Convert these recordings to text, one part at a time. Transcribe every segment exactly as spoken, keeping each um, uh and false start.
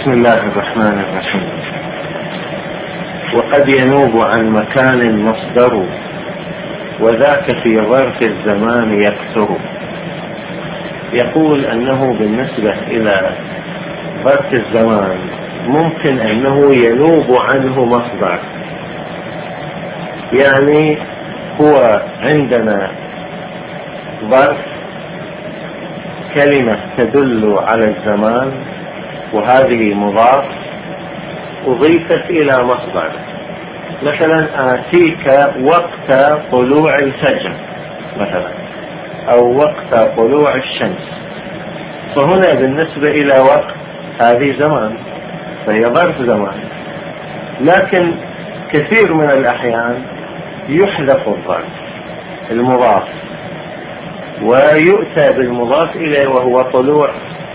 بسم الله الرحمن الرحيم. وقد ينوب عن مكان مصدر وذاك في ظرف الزمان يكثر. يقول أنه بالنسبة إلى ظرف الزمان ممكن أنه ينوب عنه مصدر، يعني هو عندنا ظرف كلمة تدل على الزمان وهذه مضاف أضيفت إلى مصدر، مثلا آتيك وقت طلوع الفجر مثلا، أو وقت طلوع الشمس، فهنا بالنسبة إلى وقت هذه زمان، فهي ظرف زمان. لكن كثير من الأحيان يحذف الظرف المضاف ويؤتى بالمضاف إليه وهو طلوع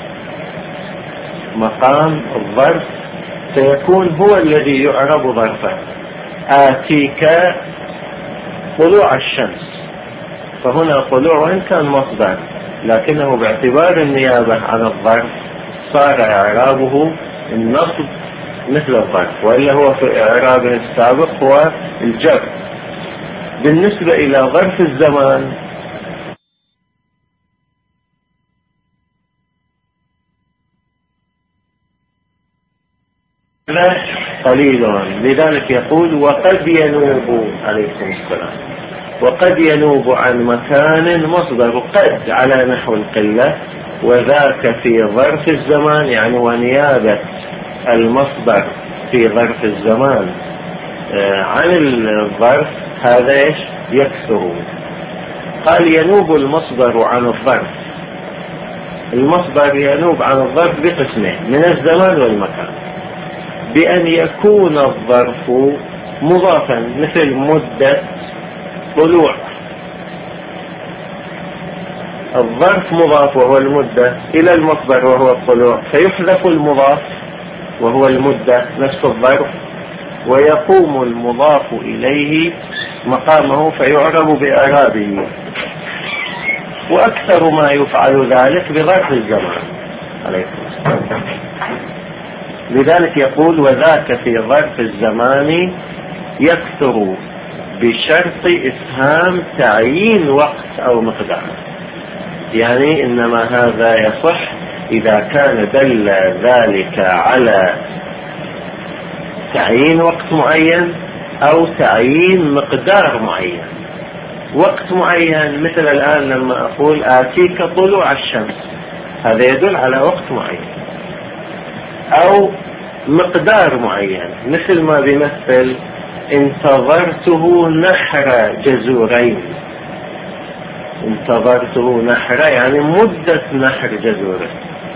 مقام الظرف، فيكون هو الذي يعرب ظرفا. آتيك طلوع الشمس، فهنا طلوع وإن كان مصدر لكنه باعتبار النيابة عن الظرف صار إعرابه النصب مثل الظرف، وإلا هو في إعرابه السابق هو الجر. بالنسبة إلى ظرف الزمان قليل، لذلك يقول وقد ينوب عليكم السلام وقد ينوب عن مكان مصدر قد على نحو القلة، وذاك في ظرف الزمان يعني ونيابة المصدر في ظرف الزمان عن الظرف هذا ايش يكثر. قال ينوب المصدر عن الظرف، المصدر ينوب عن الظرف بقسمين من الزمان والمكان، بأن يكون الظرف مضافا مثل مدة طلوع، الظرف مضاف وهو المدة إلى المصدر وهو الطلوع، فيحذف المضاف وهو المدة نفس الظرف، ويقوم المضاف إليه مقامه فيعرب بإعرابه، وأكثر ما يفعل ذلك بظرف الزمان عليكم السلام. لذلك يقول وذاك في ظرف الزمان يكثر بشرط إسهام تعيين وقت أو مقدار، يعني إنما هذا يصح إذا كان دل ذلك على تعيين وقت معين أو تعيين مقدار معين. وقت معين مثل الآن لما أقول آتيك طلوع الشمس، هذا يدل على وقت معين، أو مقدار معين مثل ما بيمثل انتظرته نحر جزورين، انتظرته نحر يعني مدة نحر جزورين،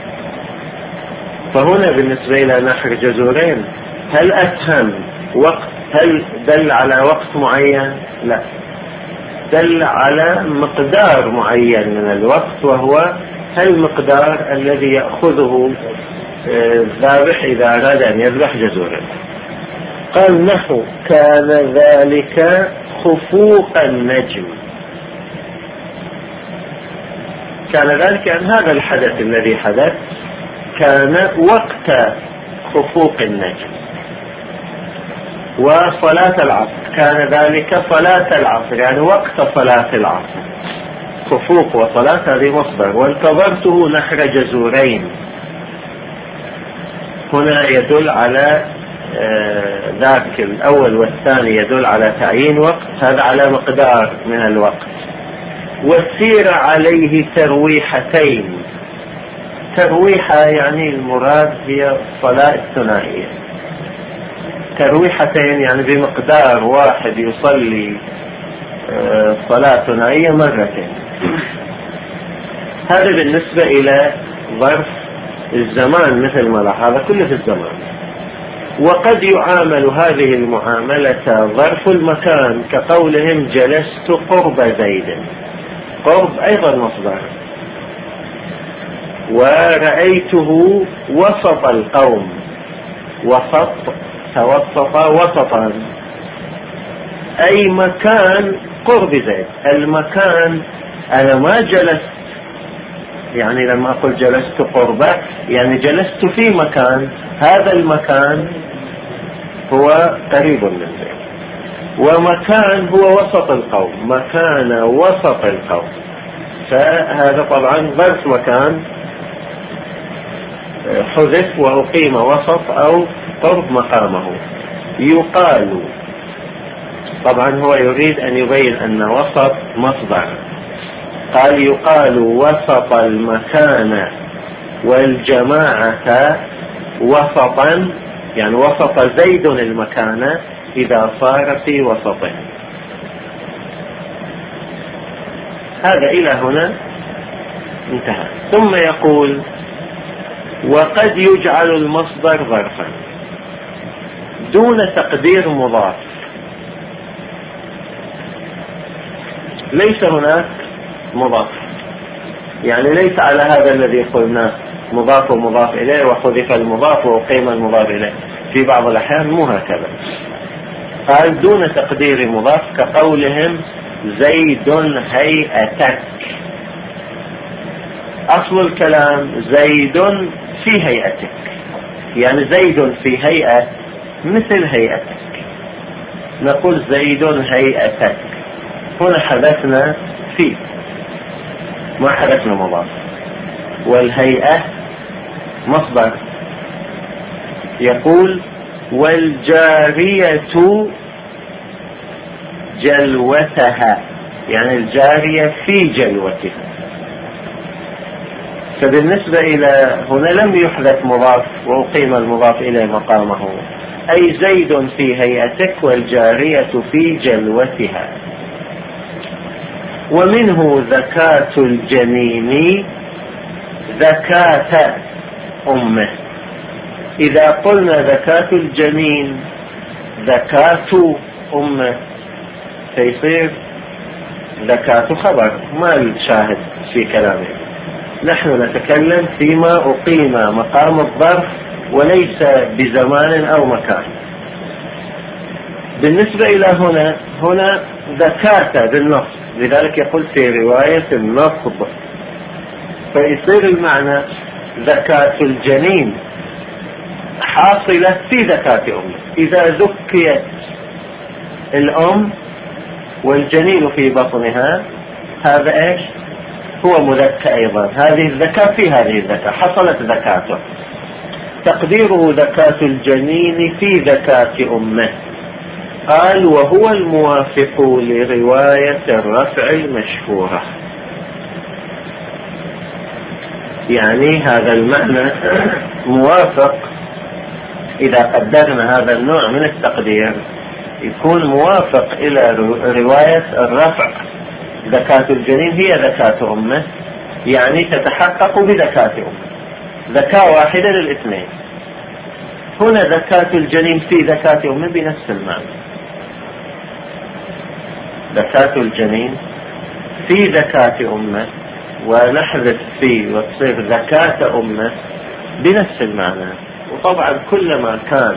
فهنا بالنسبة إلى نحر جزورين هل أسهم وقت؟ هل دل على وقت معين؟ لا، دل على مقدار معين من الوقت، وهو المقدار الذي يأخذه الذابح إذا أراد أن يذبح جزورا. قال نحو كان ذلك خفوق النجم، كان ذلك عن هذا الحدث الذي حدث كان وقت خفوق النجم. وصلاة العصر كان ذلك صلاة العصر يعني وقت صلاة العصر، خفوق وصلاة هذه مصدر. وانتظرته نحر جزورين، هنا يدل على آه ذاك الأول والثاني يدل على تعيين وقت، هذا على مقدار من الوقت. وسير عليه ترويحتين، ترويحة يعني المراد هي الصلاة الثنائية، ترويحتين يعني بمقدار واحد يصلي آه صلاة ثنائية مرتين. هذا بالنسبة إلى ظرف الزمان مثل ما لاحظ، هذا كله في الزمان. وقد يعامل هذه المعاملة ظرف المكان كقولهم جلست قرب زيد، قرب أيضا مصدر. ورأيته وسط القوم، وسط توسط وسطا أي مكان قرب زيد، المكان أنا ما جلست يعني لما أقول جلست قربه يعني جلست في مكان، هذا المكان هو قريب من زيد. ومكان هو وسط القوم، مكان وسط القوم، فهذا طبعا ظرف مكان حذف وأقيم وسط أو قرب مقامه. يقال، طبعا هو يريد أن يبين أن وسط مصدر، قال يقال وسط المكان والجماعة وسطا، يعني وسط زيد المكان إذا صار في وسطه. هذا إلى هنا انتهى. ثم يقول وقد يجعل المصدر ظرفا دون تقدير مضاف. ليس هناك مضاف، يعني ليس على هذا الذي قلنا مضاف ومضاف إليه وحذف المضاف وقيم المضاف إليه، في بعض الأحيان مو هكذا. قال دون تقدير مضاف كقولهم زيد هيئتك. أصل الكلام زيد في هيئتك، يعني زيد في هيئة مثل هيئتك، نقول زيد هيئتك. هنا حدثنا في، ما حدثنا مضاف. والهيئة مصدر. يقول والجارية جلوتها، يعني الجارية في جلوتها. فبالنسبة إلى هنا لم يحدث مضاف وأقيم المضاف إليه مقامه، أي زيد في هيئتك والجارية في جلوتها. ومنه زكاة الجنين زكاة أمه. إذا قلنا زكاة الجنين زكاة أمه فيصير زكاة خبر، ما الشاهد في كلامه. نحن نتكلم فيما أقيم مقام الظرف وليس بزمان أو مكان. بالنسبة إلى هنا، هنا زكاة بالنصب، لذلك يقول في رواية النصب، فيصير المعنى زكاة الجنين حاصلة في زكاة أمه. إذا زكيت الأم والجنين في بطنها هذا إيش؟ هو مذكى أيضا، هذه الزكاة في هذه الزكاة حصلت زكاته. تقديره زكاة الجنين في زكاة أمه. قال وهو الموافق لرواية الرفع المشهورة، يعني هذا المعنى موافق. إذا قدرنا هذا النوع من التقدير يكون موافق إلى رواية الرفع. زكاة الجنين هي زكاة أمه، يعني تتحقق بزكاة أمه، زكاة واحدة للاثنين. هنا زكاة الجنين في زكاة أمه بنفس المعنى، زكاة الجنين في زكاة أمه، ونحذف في وتصير زكاة أمه بنفس المعنى. وطبعا كلما كان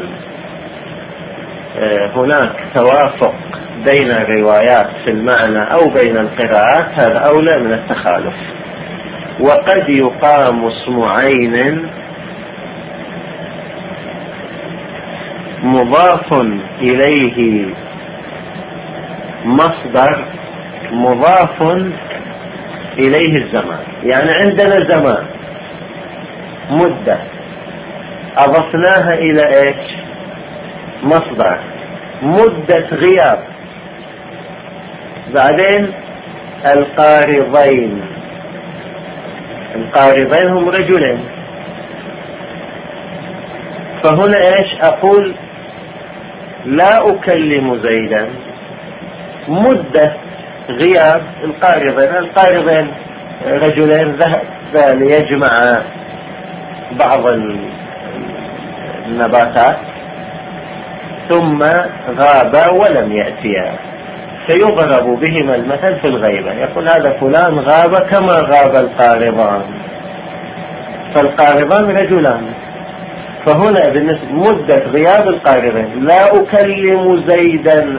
هناك توافق بين الروايات في المعنى أو بين القراءات هذا أولى من التخالف. وقد يقام اسم عين مضاف إليه مصدر مضاف إليه الزمان، يعني عندنا زمان مدة أضفناها إلى إيش؟ مصدر. مدة غياب، بعدين القارضين. القارضين هم رجلين، فهنا إيش أقول؟ لا أكلم زيدا. مدة غياب القارضين، القارضين رجلين ذهب ليجمع بعض النباتات ثم غابا ولم يأتيا، فيضرب بهما المثل في الغيبة، يقول هذا فلان غاب كما غاب القارضان، فالقارضان رجلان. فهنا بالنسبة مدة غياب القارضين لا أكلم زيدا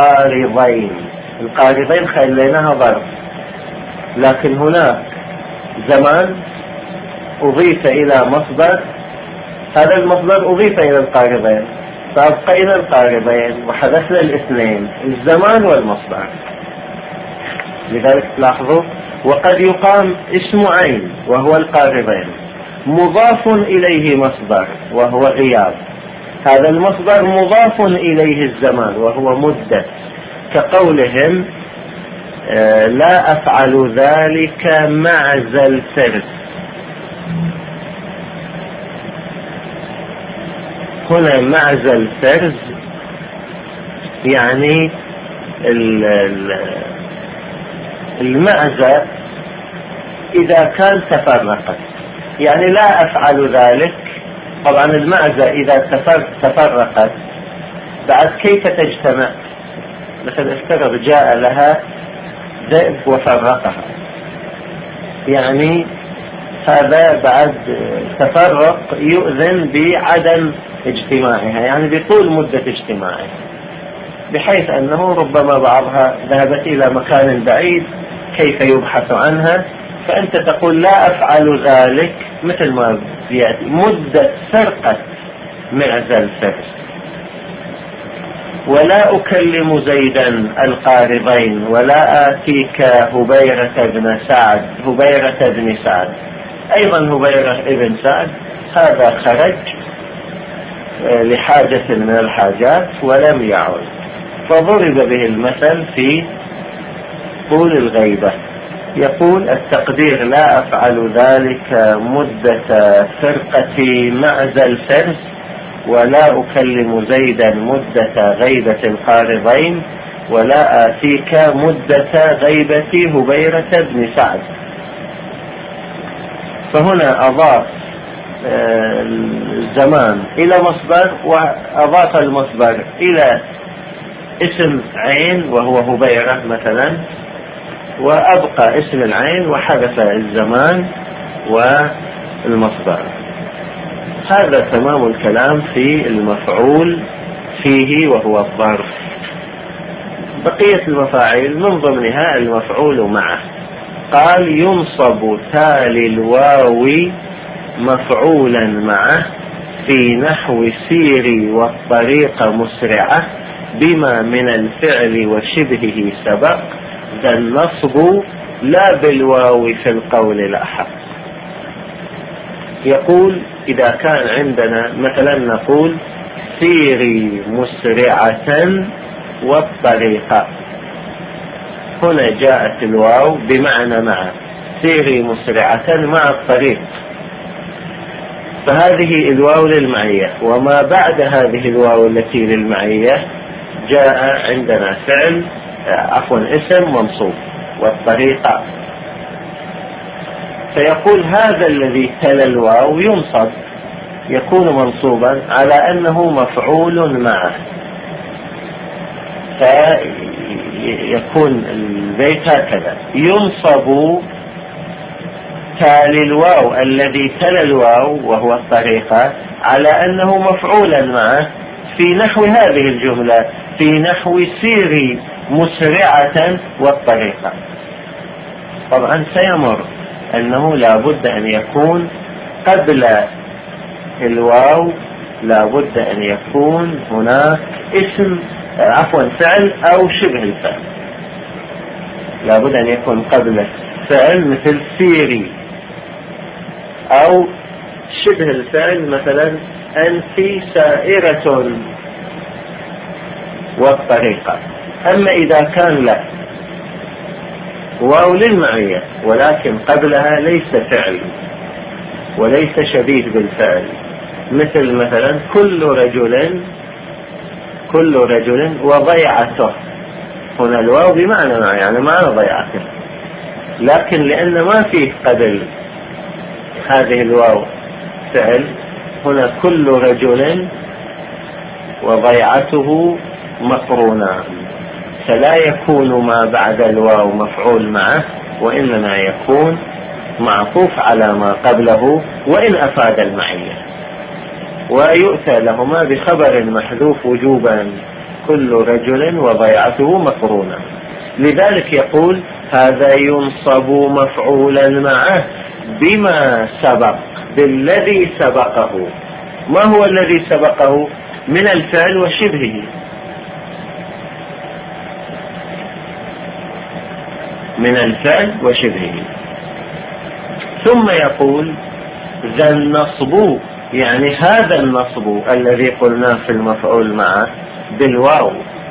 القارضين. القارضين خليناها ظرف، لكن هناك زمان أضيف إلى مصدر، هذا المصدر أضيف إلى القاربين، فأبقينا القاربين وحذفنا الاثنين، الزمان والمصدر. لذلك لاحظوا، وقد يقام اسم عين وهو القاربين مضاف إليه مصدر وهو غياب، هذا المصدر مضاف إليه الزمان وهو مدة، كقولهم لا أفعل ذلك مع ذا الفرس. هنا مع ذا الفرس يعني المعزة إذا كان تفرقت، يعني لا أفعل ذلك. طبعا المعزة إذا تفرقت بعد كيف تجتمع؟ مثل افترض جاء لها ذئب وفرقها، يعني هذا بعد تفرق يؤذن بعدم اجتماعها، يعني بطول مدة اجتماعها، بحيث أنه ربما بعضها ذهبت إلى مكان بعيد كيف يبحث عنها، فأنت تقول لا أفعل ذلك مثل ما يأتي مدة سرقة معزة الفرس. ولا أكلم زيدا القارضين ولا آتيك هبيرة بن سعد هبيرة بن سعد. أيضا هبيرة ابن سعد هذا خرج لحاجة من الحاجات ولم يعد، فضرب به المثل في طول الغيبة. يقول التقدير لا أفعل ذلك مدة فرقة معزة الفرس ولا أكلم زيدا مدة غيبة القارضين ولا آتيك مدة غيبة هبيرة بن سعد. فهنا أضاف الزمان إلى مصدر وأضاف المصدر إلى اسم عين وهو هبيرة مثلا، وأبقى اسم العين وحذف الزمان والمصدر. هذا تمام الكلام في المفعول فيه وهو الظرف. بقية المفاعيل من ضمنها المفعول معه. قال ينصب تالي الواو مفعولا معه في نحو سيري والطريق مسرعة بما من الفعل وشبهه سبق، ذا النصب لا بالواو في القول الأحق. يقول إذا كان عندنا مثلا نقول سيري مسرعة والطريقة، هنا جاءت الواو بمعنى مع، سيري مسرعة مع الطريق، فهذه الواو للمعية، وما بعد هذه الواو التي للمعية جاء عندنا فعل عفوا اسم منصوب والطريقة. فيقول هذا الذي تلا الواو ينصب، يكون منصوبا على أنه مفعول معه، فيكون البيت هكذا: ينصب تالي الواو الذي تلا الواو وهو الطريقة على أنه مفعولا معه في نحو هذه الجملة، في نحو سيري مسرعة والطريقة. طبعا سيمر أنه لا بد أن يكون قبل الواو لا بد أن يكون هناك اسم عفوا فعل أو شبه الفعل، لا بد أن يكون قبل فعل مثل سيري، أو شبه الفعل مثلا أنت سائرة والطريقة. أما إذا كان لا واو للمعية ولكن قبلها ليس فعل وليس شبيه بالفعل، مثل مثلا كل رجل كل رجل وضيعته، هنا الواو بمعنى مع يعني معنى ضيعته، لكن لأن ما فيه قبل هذه الواو فعل، هنا كل رجل وضيعته مقرونان، فلا يكون ما بعد الواو مفعول معه، وإنما يكون معطوف على ما قبله وإن أفاد المعية، ويؤتى لهما بخبر محذوف وجوبا: كل رجل وضيعته مقرونان. لذلك يقول هذا ينصب مفعولا معه بما سبق، بالذي سبقه. ما هو الذي سبقه؟ من الفعل وشبهه. من الفعل وشبهه. ثم يقول ذا النصب، يعني هذا النصب الذي قلناه في المفعول معه بالواو.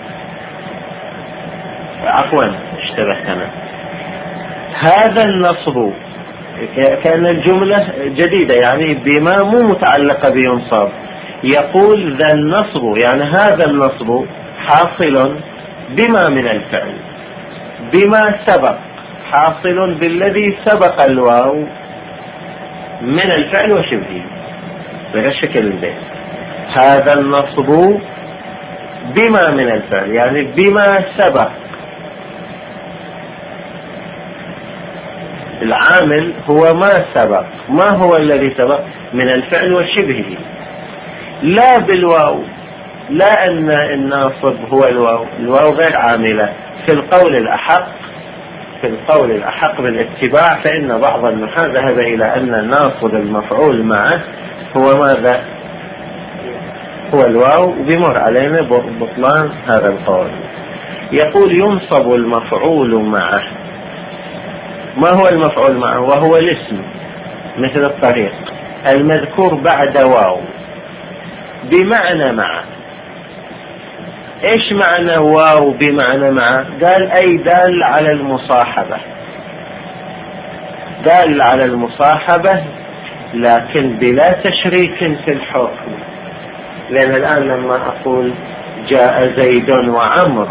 عفوا اشتبهت أنا. هذا النصب كان الجملة جديدة، يعني بما مو متعلقة بينصب. يقول ذا النصب يعني هذا النصب حاصل بما من الفعل، بما سبق، حاصل بالذي سبق الواو من الفعل وشبهه. بهذا الشكل البيت هذا النصب بما من الفعل، يعني بما سبق. العامل هو ما سبق. ما هو الذي سبق؟ من الفعل وشبهه، لا بالواو. لا أن الناصب هو الواو، الواو غير عاملة. في القول الأحق في القول الأحق بالاتباع، فإن بعض النحاة ذهب إلى أن الناصب المفعول معه هو ماذا؟ هو الواو، وبمر علينا بطلان هذا القول. يقول ينصب المفعول معه. ما هو المفعول معه؟ وهو الاسم، مثل الطريق المذكور بعد واو بمعنى معه. ايش معنى واو بمعنى معه؟ قال اي دال على المصاحبة، دال على المصاحبة لكن بلا تشريك في الحكم. لأن الآن لما أقول جاء زيد وعمر،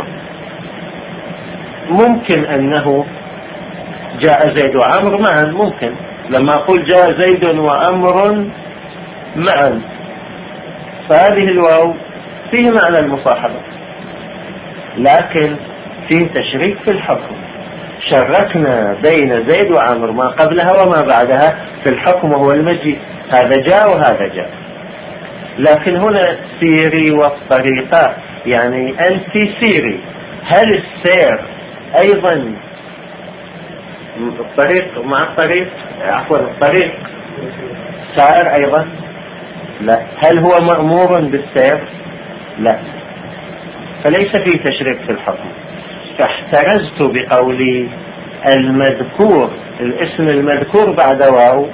ممكن أنه جاء زيد وعمر معا، ممكن لما أقول جاء زيد وعمر معا، فهذه الواو فيه معنى المصاحبة، لكن فيه تشريك في الحكم. شركنا بين زيد وعمر ما قبلها وما بعدها في الحكم وهو المجيء. هذا جاء وهذا جاء. لكن هنا سيري والطريقة، يعني أنت سيري. هل السير أيضا الطريق مع الطريق؟ عفوا الطريق سائر أيضا؟ لا. هل هو مأمور بالسير؟ لا. فليس فيه تشريك في الحكم. فاحترزت بقولي المذكور، الاسم المذكور بعد واو،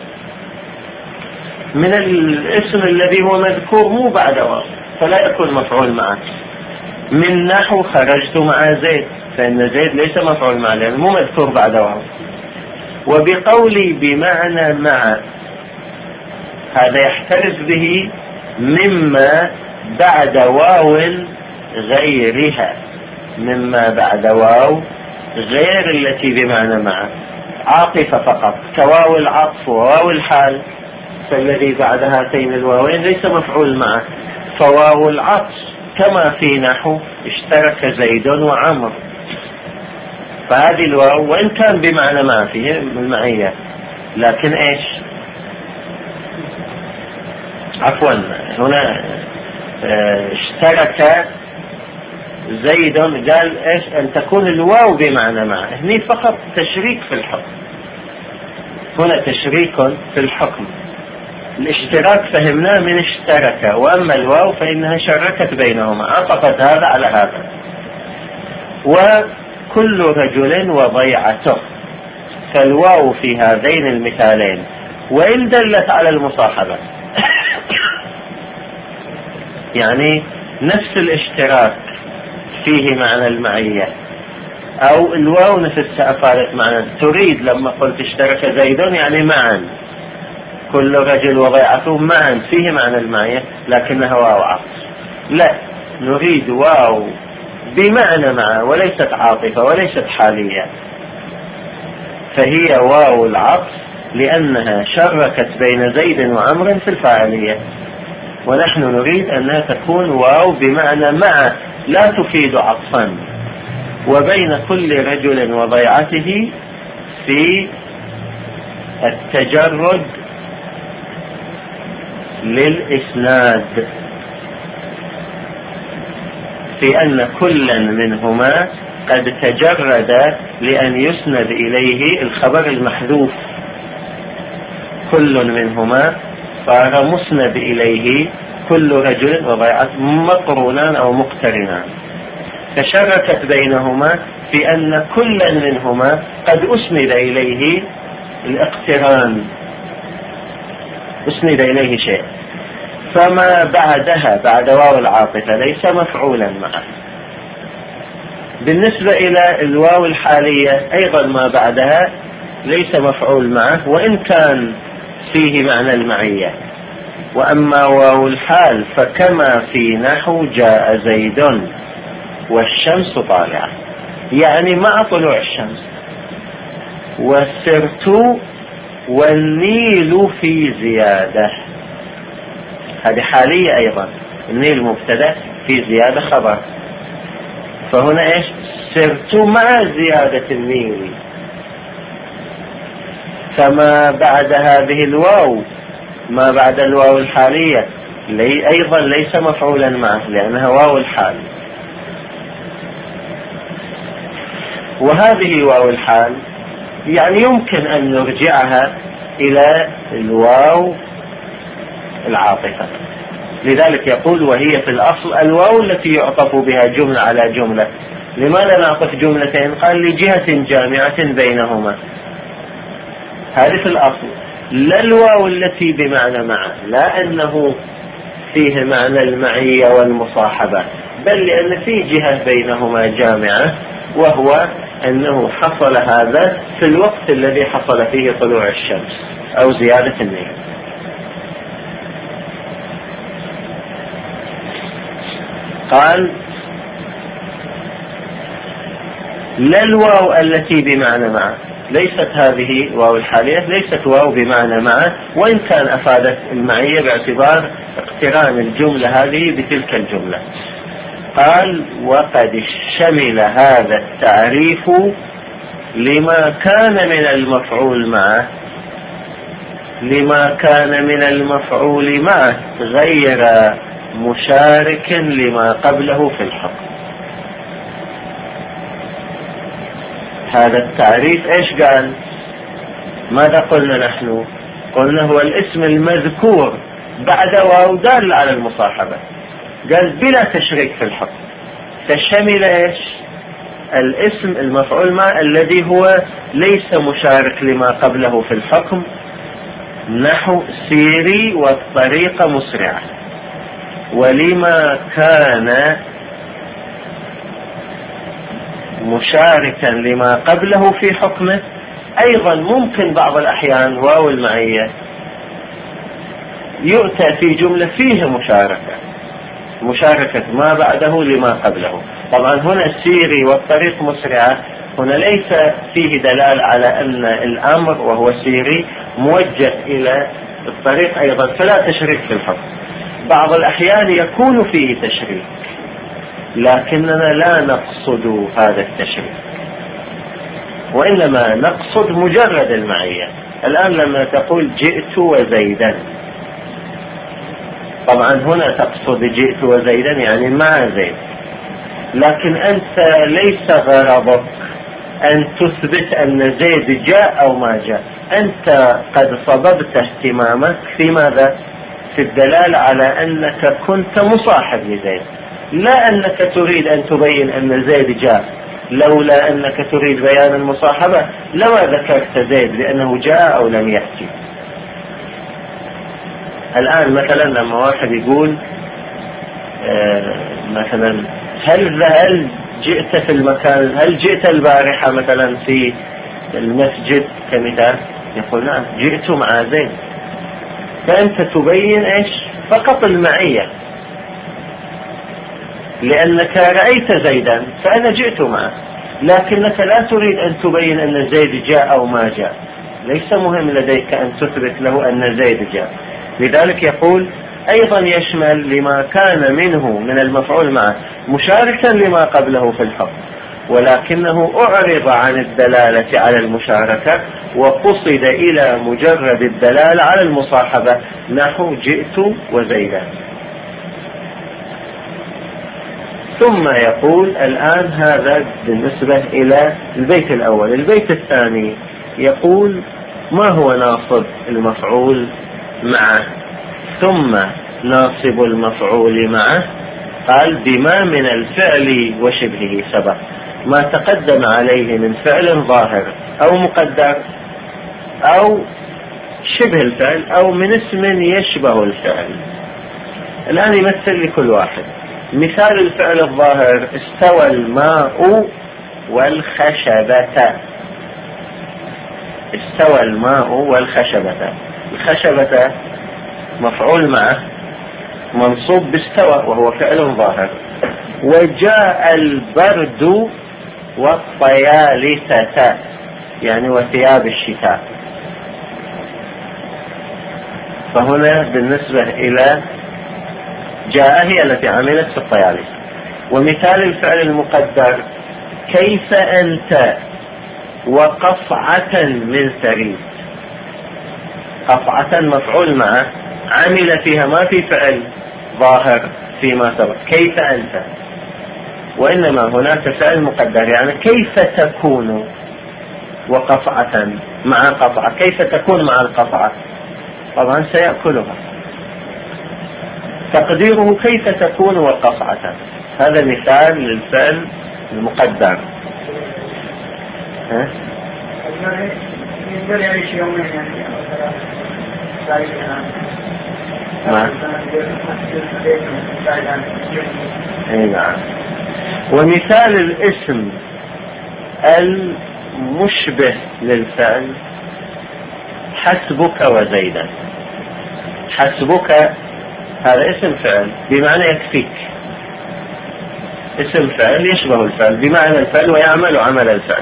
من الاسم الذي هو مذكور مو بعد واو، فلا يكون مفعول معه. من نحو خرجت مع زيد، فإن زيد ليس مفعول معه لأنه مو مذكور بعد واو. وبقولي بمعنى مع، هذا يحترز به مما بعد واو غيرها، مما بعد واو غير التي بمعنى مع، عاطفة فقط كواو العطف وواو الحال، فالذي بعد هاتين الواوين ليس مفعول معه. فواو العطف كما في نحو اشترك زيد وعمر، فهذه الواو وإن كان بمعنى ما فيه المعية، لكن ايش؟ عفوا هنا اشترك زيد، قال ايش؟ ان تكون الواو بمعنى معه. هني فقط تشريك في الحكم، هنا تشريك في الحكم. الاشتراك فهمناه من اشترك، واما الواو فانها شركت بينهما، عطفت هذا على هذا. وكل رجل وضيعته، فالواو في هذين المثالين وإن دلت على المصاحبة يعني نفس الاشتراك فيه معنى المعية، أو الواو نفسها أفادت معنى. تريد لما قلت اشترك زيد يعني معا، كل رجل وضيعته معا فيه معنى المعية، لكنها واو عطف. لا، نريد واو بمعنى مع، وليست عاطفة وليست حالية، فهي واو العطف لأنها شركت بين زيد وعمر في الفاعلية، ونحن نريد أنها تكون واو بمعنى مع لا تفيد عطفا، وبين كل رجل وضيعته في التجرد للإسناد، في أن كلا منهما قد تجرد لأن يسند إليه الخبر المحذوف، كل منهما صار مسند إليه كل رجل وضيعت مقرونان أو مقترنان، تشاركت بينهما في أن كل منهما قد أسند إليه الاقتران، أسند إليه شيء، فما بعدها بعد واو العاطفة ليس مفعولا معه. بالنسبة إلى الواو الحالية أيضا ما بعدها ليس مفعول معه وإن كان فيه معنى المعية. وأما واو الحال فكما في نحو جاء زيد والشمس طالعة، يعني مع طلوع الشمس، وسرت والنيل في زيادة، هذه حالية أيضا، النيل مبتدأ في زيادة خبر، فهنا إيش؟ سرت مع زيادة النيل، فما بعد هذه الواو ما بعد الواو الحالية لي أيضا ليس مفعولا معه لأنها واو الحال. وهذه واو الحال يعني يمكن أن نرجعها إلى الواو العاطفة، لذلك يقول وهي في الأصل الواو التي يعطف بها جملة على جملة. لماذا نعطف جملتين؟ قال لجهة جامعة بينهما، هذه في الأصل، لا الواو التي بمعنى مع، لا أنه فيه معنى المعية والمصاحبة، بل لأن في جهة بينهما جامعة، وهو أنه حصل هذا في الوقت الذي حصل فيه طلوع الشمس أو زيادة النيل. قال لا الواو التي بمعنى مع، ليست هذه واو الحالية ليست واو بمعنى مع، وإن كان أفادت المعية باعتبار اقتران الجملة هذه بتلك الجملة. قال وقد شمل هذا التعريف لما كان من المفعول معه لما كان من المفعول معه غير مشارك لما قبله في الحكم. هذا التعريف ايش قال؟ ماذا قلنا نحن؟ قلنا هو الاسم المذكور بعد واو دال على المصاحبة، قال بلا تشريك في الحكم، فشمل ايش؟ الاسم المفعول مع الذي هو ليس مشارك لما قبله في الحكم، نحو سيري والطريق مسرعة. ولما كان مشاركا لما قبله في حكمه أيضا ممكن بعض الأحيان واو المعية يؤتى في جملة فيه مشاركة مشاركة ما بعده لما قبله. طبعا هنا السيري والطريق مسرعة هنا ليس فيه دلالة على أن الأمر وهو سيري موجه إلى الطريق أيضا، فلا تشريك في الحكم. بعض الأحيان يكون فيه تشريك لكننا لا نقصد هذا التشريك، وإنما نقصد مجرد المعية. الآن لما تقول جئت وزيدا، طبعا هنا تقصد جئت وزيدا يعني مع زيد، لكن أنت ليس غرضك أن تثبت أن زيد جاء أو ما جاء، أنت قد صببت اهتمامك في ماذا؟ في الدلالة على أنك كنت مصاحب لزيد، لا أنك تريد أن تبين أن زيد جاء. لولا أنك تريد بيان المصاحبة لما ذكرت زيد بأنه جاء أو لم يأتي. الآن مثلا لما واحد يقول آه مثلا هل هل جئت في المكان، هل جئت البارحة مثلا في المسجد كمثال، يقول نعم جئت مع زيد، فأنت تبين إيش؟ فقط المعية، لأنك رأيت زيدا فأنا جئت معه، لكنك لا تريد أن تبين أن زيد جاء أو ما جاء، ليس مهم لديك أن تثبت له أن زيد جاء. لذلك يقول أيضا يشمل لما كان منه من المفعول معه مشاركا لما قبله في الحكم، ولكنه أعرض عن الدلالة على المشاركة وقصد إلى مجرد الدلالة على المصاحبة، نحو جئت وزيدا. ثم يقول الآن هذا بالنسبة إلى البيت الأول. البيت الثاني يقول ما هو ناصب المفعول معه ثم ناصب المفعول معه؟ قال بما من الفعل وشبهه سبق، ما تقدم عليه من فعل ظاهر أو مقدر أو شبه الفعل أو من اسم يشبه الفعل. الآن يمثل لكل واحد. مثال الفعل الظاهر: استوى الماء والخشبة. استوى الماء والخشبة. الخشبة مفعول معه منصوب باستوى وهو فعل ظاهر. وجاء البرد والطيالسة يعني وثياب الشتاء. فهنا بالنسبة إلى جاء هي التي عملت في الطيالسة. ومثال الفعل المقدر: كيف أنت وقصعة من ثريد. قصعة مفعول معه عمل فيها ما في فعل ظاهر فيما سبق كيف أنت، وإنما هناك فعل مقدر يعني كيف تكون وقصعة مع قصعة. كيف تكون مع القصعة؟ طبعا سيأكلها. تقديره كيف تكون وقصعة. هذا مثال للفعل المقدر. ها؟ نعم. ومثال الاسم المشبه للفعل: حسبك وزيدا. حسبك هذا اسم فعل بمعنى يكفيك، اسم فعل يشبه الفعل بمعنى الفعل ويعمل عمل الفعل.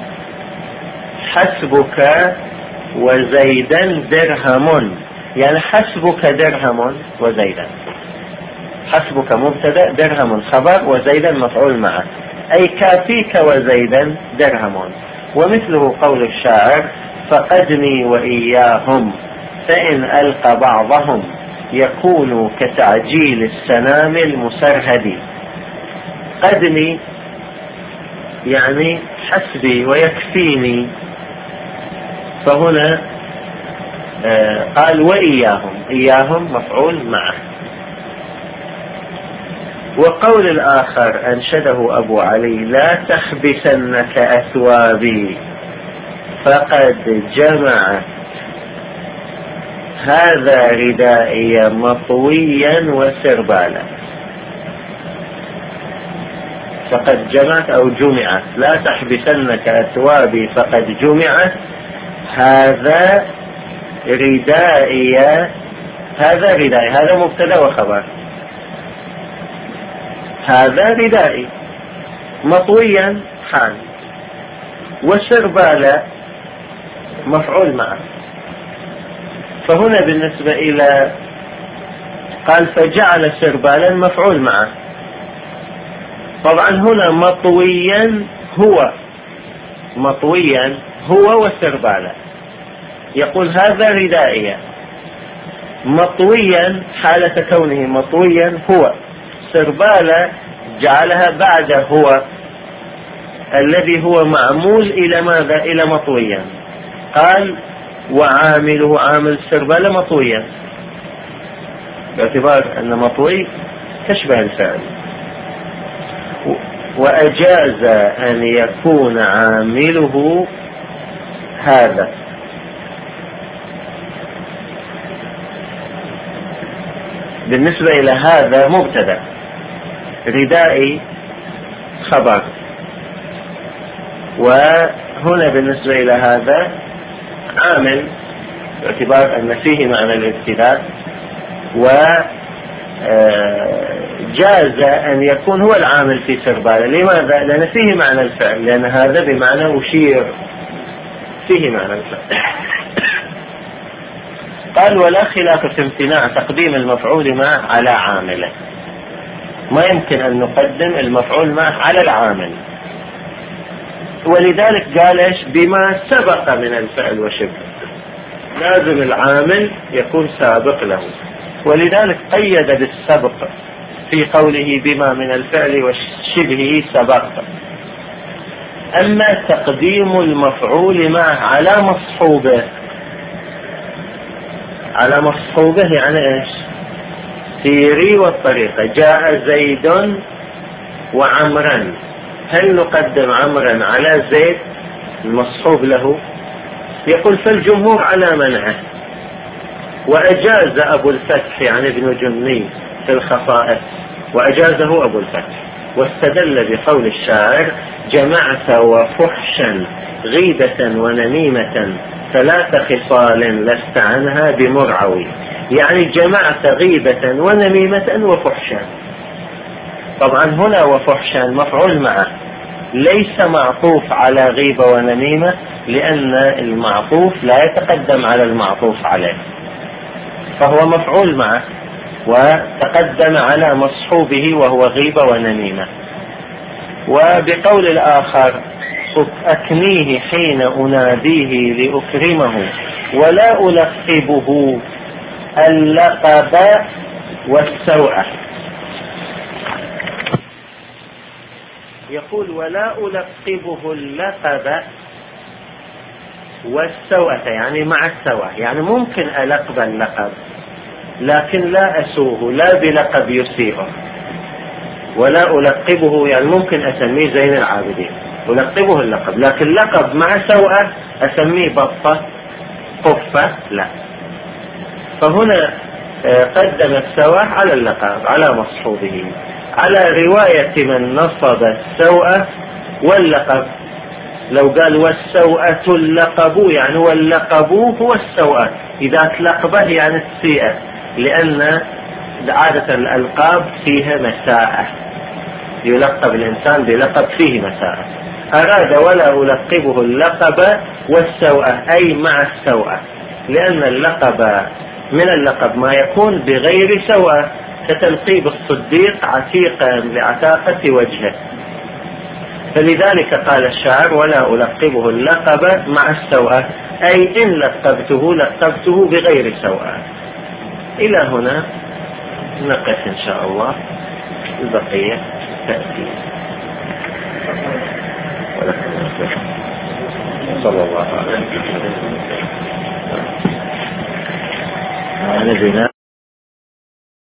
حسبك وزيدا درهم يعني حسبك درهم وزيدا. حسبك مبتدأ، درهم خبر، وزيدا مفعول معه، أي كافيك وزيدا درهم. ومثله قول الشاعر: فقدني وإياهم فإن ألقى بعضهم يكون كتعجيل السنام المسرهد. قدني يعني حسبي ويكفيني، فهنا آه قال وإياهم، إياهم مفعول معه. وقول الآخر أنشده أبو علي: لا تخبسنك أثوابي فقد جمعت هذا ردائي مطويا وسربالا. فقد جمعت أو جمعت. لا تحبسنك أثوابي فقد جمعت هذا ردائي. هذا ردائي هذا مبتدأ وخبر. هذا ردائي مطويا حال، وسربالا مفعول معه. فهنا بالنسبة إلى قال فجعل سربالا مفعول معه. طبعا هنا مطويا هو مطويا هو وسربالا. يقول هذا ردائي مطويا حالة كونه مطويا هو. سربالا جعلها بعد هو الذي هو معمول إلى ماذا؟ إلى مطويا. قال وعامله عامل سربالا مطويا، باعتبار أن مطوي تشبه الفعل. وأجاز أن يكون عامله هذا. بالنسبة إلى هذا مبتدأ، ردائي خبر. وهنا بالنسبة إلى هذا عامل باعتبار أن فيه معنى الابتداء. وجاز أن يكون هو العامل في سربالا. لماذا؟ لأن فيه معنى الفعل، لأن هذا بمعنى أشير، فيه معنى الفعل. قال ولا خلاف في امتناع تقديم المفعول معه على عامله. ما يمكن أن نقدم المفعول معه على العامل، ولذلك قال إيش؟ بما سبق من الفعل وشبه. لازم العامل يكون سابق له، ولذلك قيد بالسبق في قوله بما من الفعل وشبهه سبق. أما تقديم المفعول معه على مصحوبه على مصحوبه يعني ايش؟ سيري والطريقة. جاء زيد وعمرا، هل نقدم عمرا على زيد المصحوب له؟ يقول فالجمهور على منعه، وأجاز أبو الفتح يعني ابن جني في الخصائص، وأجازه أبو الفتح، واستدل بقول الشاعر: جمعت وفحشا غيبة ونميمة ثلاث خصال لست عنها بمرعوي. يعني جمعت غيبة ونميمة وفحشا. طبعا هنا وفحشا مفعول معه، ليس معطوف على غيبة ونميمة، لأن المعطوف لا يتقدم على المعطوف عليه، فهو مفعول معه وتقدم على مصحوبه وهو غيبة ونميمة. وبقول الآخر: أكنيه حين أناديه لأكرمه ولا ألقبه اللقب والسوء. يقول: ولا ألقبه اللقب والسوء، يعني مع السوء، يعني ممكن ألقب اللقب لكن لا أسوه، لا بلقب يسيئه. ولا ألقبه يعني ممكن أسميه زين العابدين، ألقبه اللقب، لكن لقب مع سوء أسميه بطة قفة لا. فهنا قدم السوء على اللقب على مصحوبه، على رواية من نصب السوء واللقب. لو قال والسوءة اللقب يعني واللقب هو السوء، إذا تلقبه يعني السيئة، لأن عادة الألقاب فيها مساءة، يلقب الإنسان بلقب فيه مساءة. أراد ولا ألقبه اللقب والسوء أي مع السوء، لأن اللقب من اللقب ما يكون بغير سوء، كتلقيب الصديق عتيقا لعتاقة وجهه. فلذلك قال الشاعر: ولا ألقبه اللقب مع السوء، أي إن لقبته لقبته بغير سوء. إلى هنا نقف إن شاء الله، البقية تأتي. صلى الله عليه وسلم.